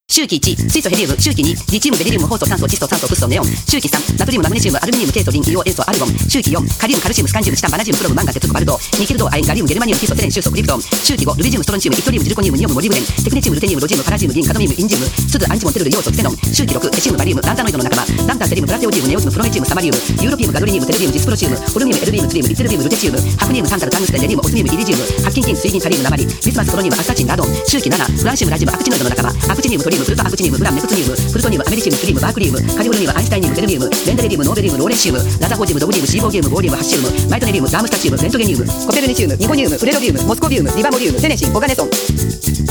周期1、水素ヘリウム。周期2、リチウムベリリウム放素炭素窒素酸素フッ素ネオン。周期3、ナトリウムマグネシウムアルミニウムケイトリン硫黄塩素アルゴン。周期4、カリウムカルシウムスカンジウムチタンバナジウムクロムマンガン鉄コバルト。ニケル銅亜鉛ガリウムゲルマニウムヒ素セレンシュ素クリプトン。周期5、ルビジウムストロンチウムイトリウムジルコニウムニオムモリブデン。テクネチウムルテニウムロジウムパラジウム銀カドミウムインジウムスズアンチモンテルルヨウ素キセノン。周期6、セシウムバリウムランタノイドの仲間。ランタンセリウムプラテオディウムネオスムプロメチウムサマリウム。ユーロピウムガドリニウムテレビウムジスプロシウム。ホルミウムエルビウムツリウムリツルビウムルテチウム。ハフニウムタンタルタングステンレニウムオスミウムイリジウム。白金金水銀カリウム鉛。ビスマスコロニウムアスタチンラドン。周期7、フランシウムラジウムアクチノイドの仲間。アクチニウムトリウムプルトアクチニウムウランネプツニウム。プルトニウムアメリシウムスリウムバークリウム。カリオルニウムアインシュタイニウムベルビウムレンデレリウムノーベリウムローレンシウムラザホジウムドブリウムシーボギウムボーリウムハッシウムマイトネリウムザームスタチウムレントゲニウムコペルニチウムニゴニウムフレロビウムモスコビウムリバモリウムセネシンオガネソン。